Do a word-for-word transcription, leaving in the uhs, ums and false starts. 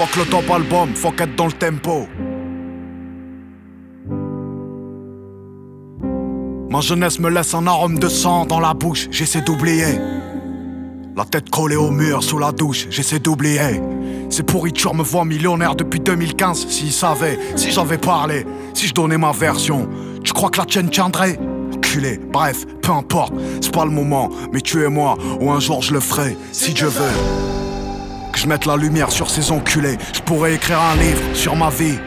Fuck le top album, fuck être dans le tempo. Ma jeunesse me laisse un arôme de sang dans la bouche, j'essaie d'oublier. La tête collée au mur sous la douche, j'essaie d'oublier. Ces pourritures me voient millionnaire depuis deux mille quinze. S'ils savaient, si j'avais parlé, si je donnais ma version, tu crois que la tienne tiendrait? Enculé, bref, peu importe, c'est pas le moment. Mais tu es moi, ou un jour je le ferai, si Dieu veut. Que je mette la lumière sur ces enculés. Je pourrais écrire un livre sur ma vie,